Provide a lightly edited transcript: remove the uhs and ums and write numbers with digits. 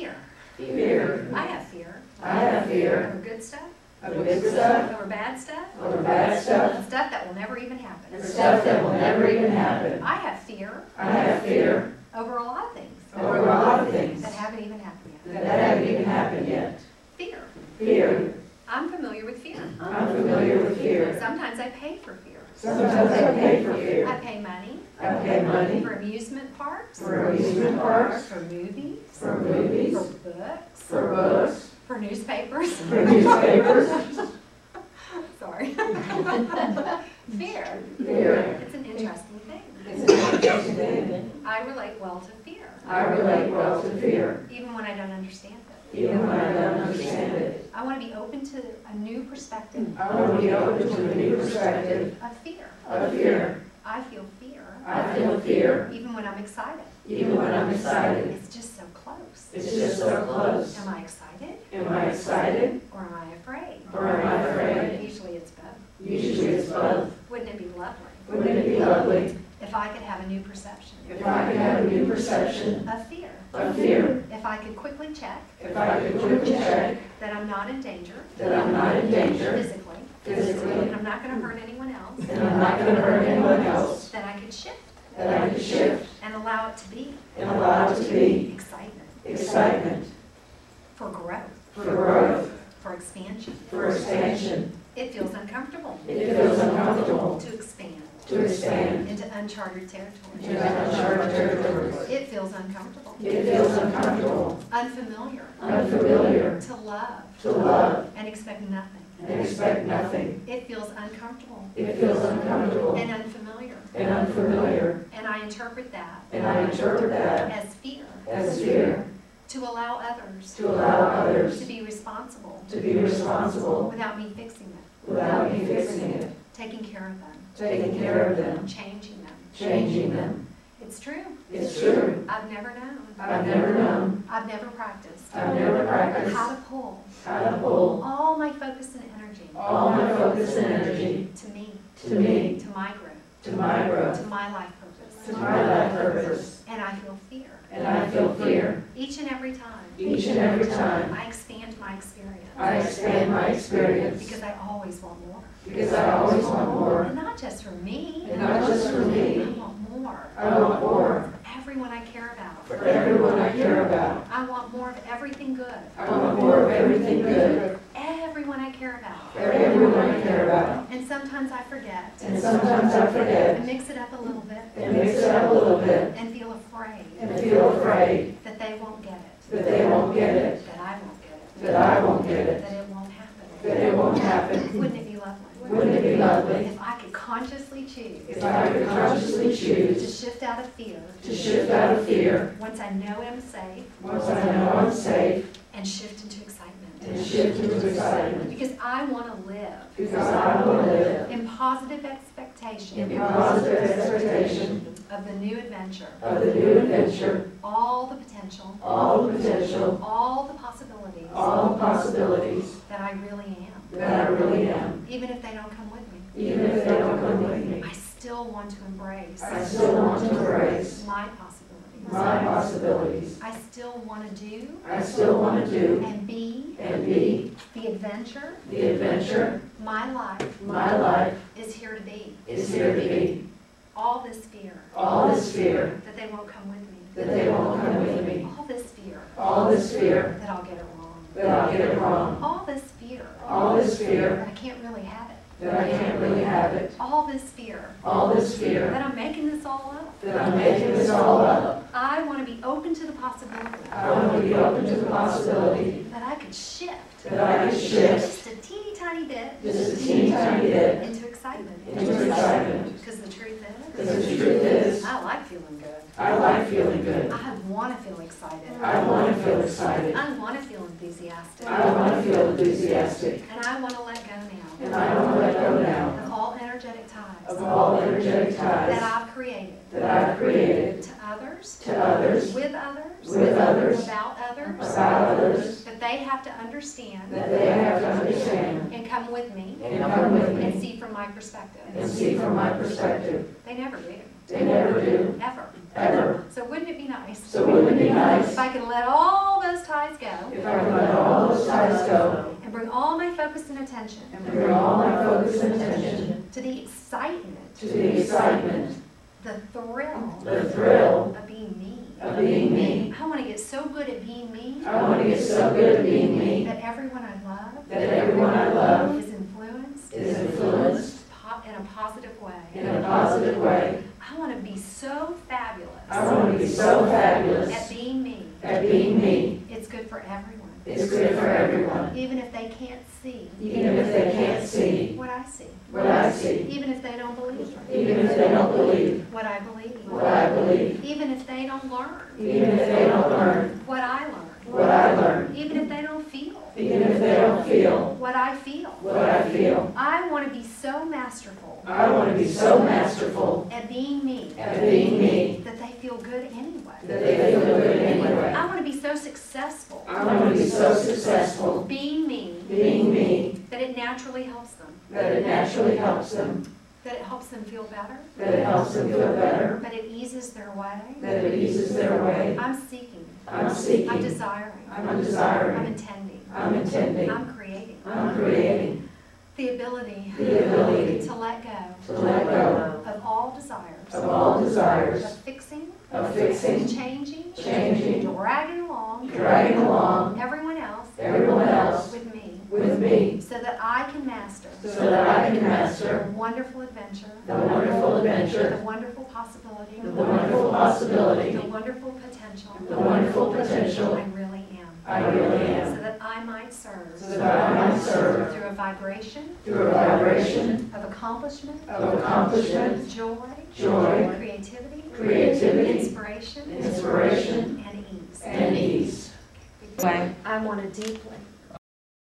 Fear. Fear. I have fear. I have fear. Over good stuff. Over good stuff. Over bad stuff. Over bad stuff. Stuff that will never even happen. Stuff that will never even happen. I have fear. I have fear. Over a lot of things. Over a lot of things. That haven't even happened yet. That haven't even happened yet. Fear. Fear. I'm familiar with fear. I'm familiar with fear. Sometimes I pay for fear. Sometimes I pay for I fear. pay money. I pay money For amusement parks. for amusement parks, For movies. for movies, For books. for books, For newspapers. for newspapers. Sorry. Fear. Fear. It's an interesting thing. It's an interesting thing. I relate well to fear, I relate well to fear, even when I don't understand it. even when I don't understand it. I want to be open to a new perspective I want to be open to a new perspective of fear. of fear. I feel fear, I feel fear, even when I'm excited. even when I'm excited. It's just so close. It's just so close. Am I excited Am I excited or am I afraid? or am I afraid? Usually it's both. Usually it's both. Wouldn't it be lovely Wouldn't it be lovely if I could have a new perception if I could have a new perception of fear? of fear? If I could quickly check If I could quickly check that I'm not in danger that I'm not in danger physically, physically, and I'm not going to hurt anyone else, and I'm not going to hurt anyone else, that I could shift that I could shift and allow it to be and allow it to be excitement excitement for growth, for growth, for expansion. for expansion. It feels uncomfortable It feels uncomfortable to expand to expand into uncharted territory. into uncharted territories. It feels uncomfortable, It feels uncomfortable, unfamiliar, unfamiliar, to love to love and expect nothing. and expect nothing. It feels uncomfortable It feels uncomfortable and unfamiliar, and unfamiliar, and I interpret that and I interpret that as fear, as fear, to allow others to allow others to be responsible to be responsible without me fixing it, without me fixing it, taking care of them, taking care of them, changing them. changing them. It's true. It's true. I've never known. I've never known, I've never practiced I've never practiced how to pull how to pull all my focus and energy all my focus and energy to me, to me, to my growth, to my growth, to my life purpose. to my life purpose. And I feel fear. And I feel fear Each and every time each and every time I expand my experience. I expand my experience Because I always want more. because I always want more, And not just for me. and not just for I me. want more. I want more For everyone I care about. for everyone I care about. I want more of everything good. I want more of everything good Everyone I care about. for everyone I care about. And sometimes I forget. And sometimes I forget And mix it up a little bit. and mix it up a little bit And feel afraid and feel afraid that they won't get it. that they won't get it, That I won't get it. that I won't get it, That it won't happen. that it won't happen. Wouldn't it be lovely? Wouldn't it be lovely If I could consciously choose if I could consciously to choose shift out of fear to shift out of fear once I know I'm safe once I know I'm safe and shift into excitement? and shift into excitement? Because I want to live Because I want to live in positive expectation in positive expectation of the new adventure, of the new adventure, all the potential, all the potential, all the possibilities all the possibilities that I really am. that I really am. Even if they don't come with me, Even if they don't come with me, I still want to embrace I still want to embrace my possibilities. my possibilities. I still want to do I still want to do and be and be the adventure the adventure my life my life is here to be. is here to be. All this fear All this fear that they won't come with me. that they won't come with me. All this fear All this fear that I'll get it wrong. that I'll get it wrong. All this fear All this fear that I can't really have it. that I can't really have it. All this fear All this fear that I'm making this all up. that I'm making this all up. I want to be open to the possibility I want to be open to the possibility that I could shift that I could shift just a teeny tiny bit just a teeny tiny bit into excitement. into excitement. Because the truth Because is, the truth is, I like feeling good. I like feeling good. I want to feel excited. I want to feel excited. I want to feel enthusiastic. I want to feel enthusiastic. And I want to let go now And I want to let go now of all energetic ties of all energetic that ties I've created that I've created to others, to others, with others, with others, without others, about others, that they have to understand that they have to understand and come with me and come with and me see from my perspective. and see from my perspective. They never do, They never do, ever. ever. So wouldn't it be nice So wouldn't it be nice if I could let all those ties ties go if I can let all those ties go and bring all my focus and attention and bring all my focus and attention to the excitement, to the excitement, the thrill the thrill of being me. of being me. I want to get so good at being me I want to get so good at being me that everyone I love that everyone I love is influenced is influenced in a positive way. in a positive way. I want to be so fabulous I want to be so fabulous at being me. at being me. It's good for everyone, It's good for everyone, even if they can't see even if they can't see what I see, what I see, even if they don't believe even if they don't believe what I believe, what I believe, even if they don't learn even if they don't learn what I learn, what I learn, even if they don't feel even if they don't feel what I feel. what I feel. I want to be so masterful I want to be so masterful at being me at being me that they feel good anyway. that they feel good anyway. I want to be so successful I want to be so successful being me being me that it naturally helps them, that it naturally helps them, that it helps them feel better, that it helps them feel better, that it eases their way. that it eases their way. I'm seeking, I'm I'm seeking, desiring, I'm I'm desiring, intending, I'm intending, I'm creating. I'm creating The ability the ability to let go to let go of all desires, of all desires of fixing, of fixing, changing, dragging along dragging along everyone else everyone else with me, with me, so that I can master so that I can the master wonderful adventure, the wonderful the adventure, wonderful possibility, the wonderful possibility, the wonderful potential the wonderful potential I really am, I really am, so that I might serve so that I might serve through a vibration through a vibration of accomplishment, of accomplishment, joy, joy, creativity, inspiration, and ease. and ease. I want to deeply